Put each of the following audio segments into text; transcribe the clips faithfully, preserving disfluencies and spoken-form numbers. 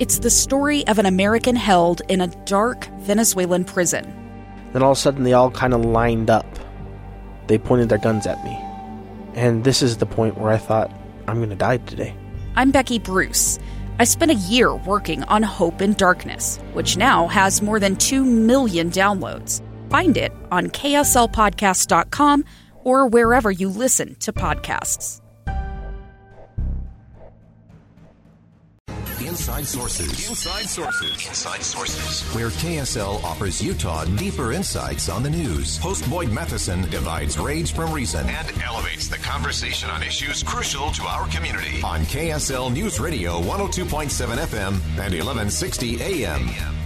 It's the story of an American held in a dark Venezuelan prison. Then all of a sudden they all kind of lined up. They pointed their guns at me. And this is the point where I thought, I'm going to die today. I'm Becky Bruce. I spent a year working on Hope in Darkness, which now has more than two million downloads. Find it on K S L podcast dot com or wherever you listen to podcasts. Inside Sources. Inside Sources. Inside Sources. Where K S L offers Utah deeper insights on the news. Host Boyd Matheson divides rage from reason and elevates the conversation on issues crucial to our community. On K S L News Radio one oh two point seven F M and eleven sixty A M.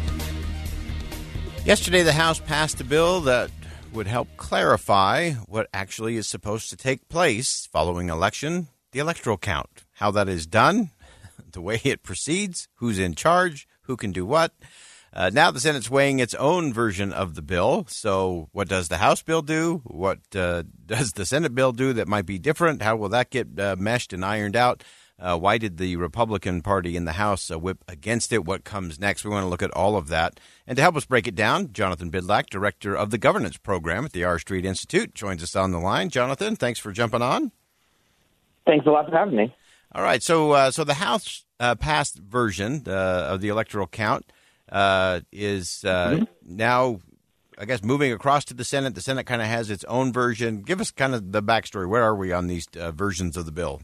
Yesterday, the House passed a bill that would help clarify what actually is supposed to take place following election, the electoral count, how that is done, the way it proceeds, who's in charge, who can do what. Uh, now the Senate's weighing its own version of the bill. So what does the House bill do? What uh, does the Senate bill do that might be different? How will that get uh, meshed and ironed out? Uh, why did the Republican Party in the House uh, whip against it? What comes next? We want to look at all of that. And to help us break it down, Jonathan Bydlak, Director of the Governance Program at the R Street Institute, joins us on the line. Jonathan, thanks for jumping on. Thanks a lot for having me. All right, so uh, so the House uh, passed version uh, of the electoral count uh, is uh, mm-hmm. now, I guess, moving across to the Senate. The Senate kind of has its own version. Give us kind of the backstory. Where are we on these uh, versions of the bill?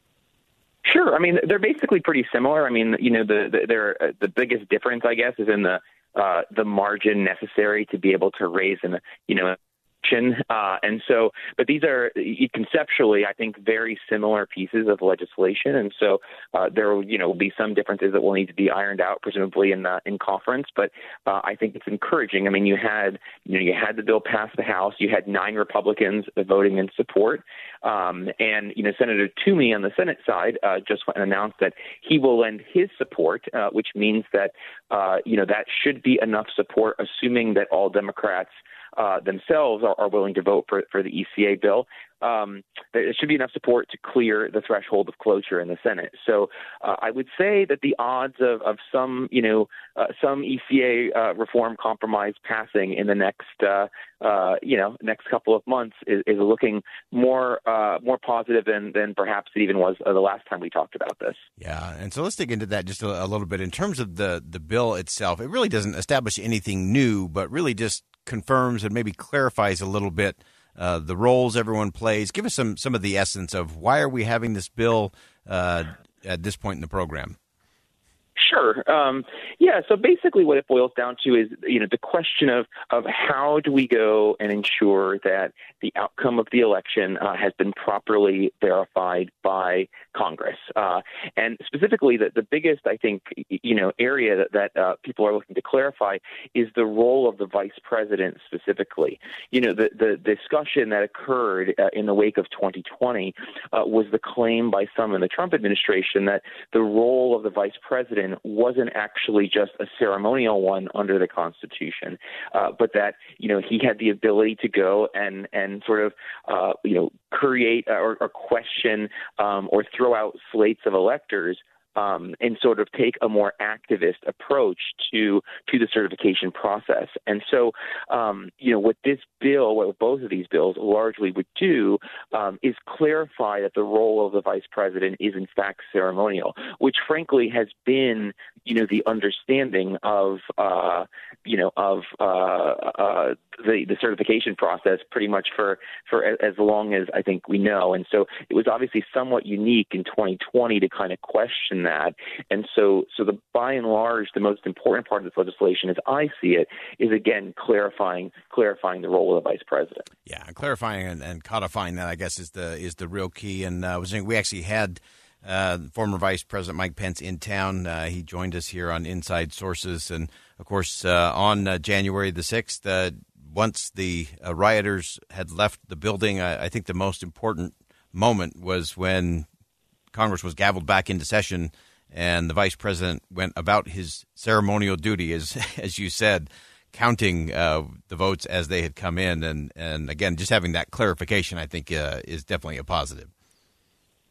Sure. I mean, they're basically pretty similar. I mean, you know, the the, they're, uh, the biggest difference, I guess, is in the uh, the margin necessary to be able to raise an, you know, Uh, and so, but these are conceptually, I think, very similar pieces of legislation. And so uh, there will, you know, be some differences that will need to be ironed out, presumably in the, in conference. But uh, I think it's encouraging. I mean, you had, you know, you had the bill pass the House. You had nine Republicans voting in support. Um, and, you know, Senator Toomey on the Senate side uh, just announced that he will lend his support, uh, which means that, uh, you know, that should be enough support, assuming that all Democrats Uh, themselves are, are willing to vote for, for the E C A bill. Um, there should be enough support to clear the threshold of cloture in the Senate. So uh, I would say that the odds of, of some, you know, uh, some E C A uh, reform compromise passing in the next, uh, uh, you know, next couple of months is, is looking more uh, more positive than, than perhaps it even was uh, the last time we talked about this. Yeah, and so let's dig into that just a, a little bit. In terms of the, the bill itself, it really doesn't establish anything new, but really just confirms and maybe clarifies a little bit uh, the roles everyone plays. Give us some some of the essence of why are we having this bill uh, at this point in the program? Sure. Um, yeah. So basically what it boils down to is, you know, the question of, of how do we go and ensure that the outcome of the election uh, has been properly verified by Congress. Uh, and specifically, the, the biggest, I think, you know, area that, that uh, people are looking to clarify is the role of the vice president specifically. You know, the, the discussion that occurred uh, in the wake of twenty twenty uh, was the claim by some in the Trump administration that the role of the vice president wasn't actually just a ceremonial one under the Constitution, uh, but that, you know, he had the ability to go and, and sort of, uh, you know, create or, or question um, or throw out slates of electors Um, and sort of take a more activist approach to to the certification process. And so, um, you know, what this bill, what both of these bills largely would do um, is clarify that the role of the vice president is in fact ceremonial, which frankly has been, you know, the understanding of, uh, you know, of uh, uh, the, the certification process pretty much for, for as long as I think we know. And so it was obviously somewhat unique in twenty twenty to kind of question that. And so, so the by and large, the most important part of this legislation, as I see it, is again clarifying clarifying the role of the vice president. Yeah, clarifying and, and codifying that, I guess, is the is the real key. And uh, I was saying we actually had uh, former Vice President Mike Pence in town. Uh, he joined us here on Inside Sources, and of course, uh, on uh, January the sixth. Uh, once the uh, rioters had left the building, I, I think the most important moment was when Congress was gavelled back into session and the vice president went about his ceremonial duty, as as you said, counting uh, the votes as they had come in. And, and again, just having that clarification, I think, uh, is definitely a positive.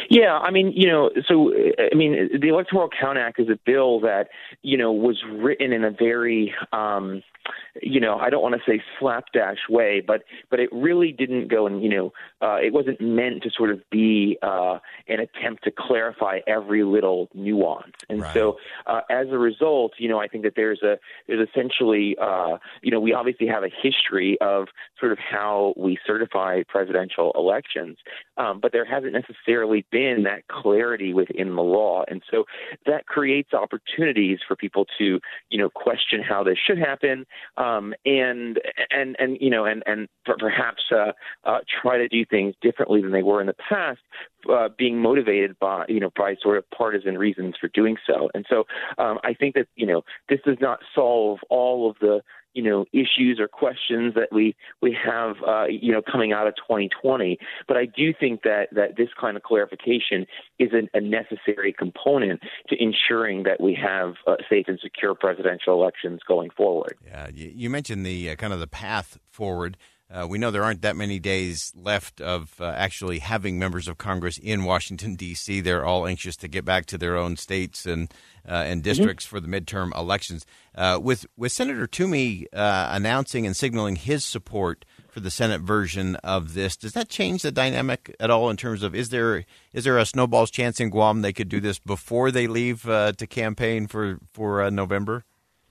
Yeah, I mean, you know, so, I mean, the Electoral Count Act is a bill that, you know, was written in a very, um, you know, I don't want to say slapdash way, but but it really didn't go and, you know, uh, it wasn't meant to sort of be uh, an attempt to clarify every little nuance. And right. so uh, as a result, you know, I think that there's a there's essentially, uh, you know, we obviously have a history of sort of how we certify presidential elections, um, but there hasn't necessarily been that clarity within the law. And so that creates opportunities for people to, you know, question how this should happen. Um, and and and you know and and perhaps uh, uh, try to do things differently than they were in the past, uh, being motivated by you know by sort of partisan reasons for doing so. And so um, I think that you know this does not solve all of the you know issues or questions that we we have uh, you know coming out of twenty twenty. But I do think that that this kind of clarification is an, a necessary component to ensuring that we have uh, safe and secure presidential elections going forward. Yeah, you mentioned the uh, kind of the path forward. Uh, we know there aren't that many days left of uh, actually having members of Congress in Washington, D C. They're all anxious to get back to their own states and uh, and districts mm-hmm. for the midterm elections. Uh, with with Senator Toomey uh, announcing and signaling his support for the Senate version of this, does that change the dynamic at all in terms of is there is there a snowball's chance in Guam they could do this before they leave uh, to campaign for for uh, November?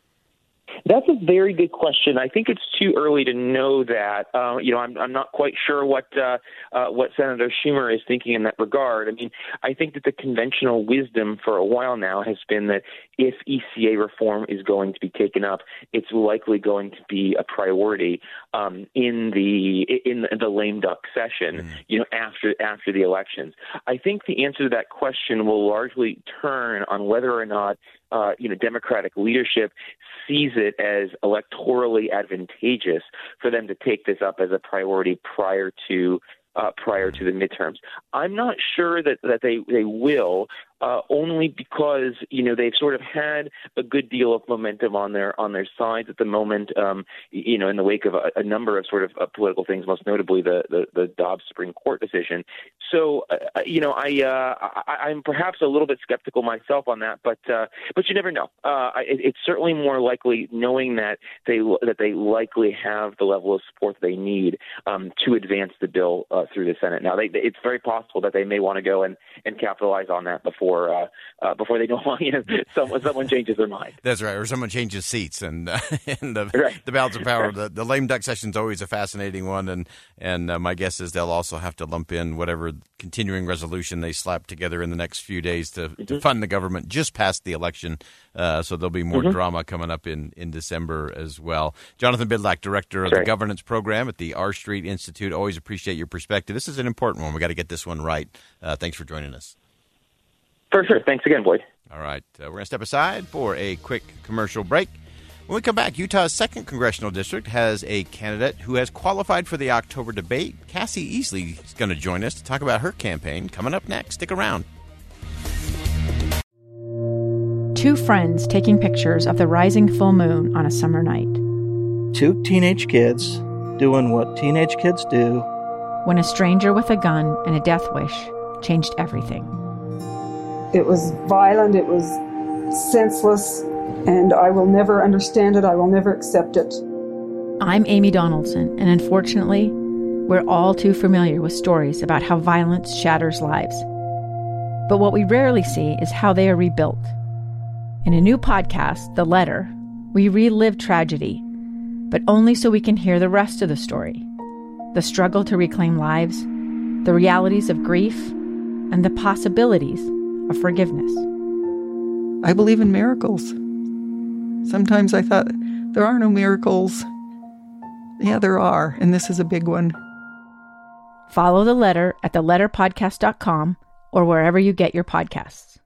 That's a very good question. I think it's too early to know that. Uh, you know, I'm, I'm not quite sure what uh, uh, what Senator Schumer is thinking in that regard. I mean, I think that the conventional wisdom for a while now has been that if E C A reform is going to be taken up, it's likely going to be a priority um, in the in the lame duck session. Mm. You know, after after the elections. I think the answer to that question will largely turn on whether or not Uh, you know, Democratic leadership sees it as electorally advantageous for them to take this up as a priority prior to uh, prior to the midterms. I'm not sure that, that they, they will, uh, only because, you know, they've sort of had a good deal of momentum on their on their sides at the moment, um, you know, in the wake of a, a number of sort of uh, political things, most notably the, the, the Dobbs Supreme Court decision. So, uh, you know, I, uh, I, I'm perhaps a little bit skeptical myself on that, but uh, but you never know. Uh, it, it's certainly more likely, knowing that they that they likely have the level of support they need um, to advance the bill uh, through the Senate. Now, they, it's very possible that they may want to go and, and capitalize on that before uh, uh, before they don't want you know someone someone changes their mind. That's right, or someone changes seats, and uh, and the, right. the balance of power. The, the lame duck session is always a fascinating one, and and uh, my guess is they'll also have to lump in whatever continuing resolution they slap together in the next few days to, mm-hmm. to fund the government just past the election. Uh, so there'll be more mm-hmm. drama coming up in, in December as well. Jonathan Bydlak, Director of Sorry. the Governance Program at the R Street Institute. Always appreciate your perspective. This is an important one. We got to get this one right. Uh, thanks for joining us. For sure. Thanks again, Boyd. All right. Uh, we're going to step aside for a quick commercial break. When we come back, Utah's second congressional district has a candidate who has qualified for the October debate. Cassie Easley is going to join us to talk about her campaign. Coming up next. Stick around. Two friends taking pictures of the rising full moon on a summer night. Two teenage kids doing what teenage kids do. When a stranger with a gun and a death wish changed everything. It was violent, it was senseless, and I will never understand it, I will never accept it. I'm Amy Donaldson, and unfortunately, we're all too familiar with stories about how violence shatters lives. But what we rarely see is how they are rebuilt. In a new podcast, The Letter, we relive tragedy, but only so we can hear the rest of the story. The struggle to reclaim lives, the realities of grief, and the possibilities of forgiveness. I believe in miracles. Sometimes I thought, there are no miracles. Yeah, there are, and this is a big one. Follow The Letter at the letter podcast dot com or wherever you get your podcasts.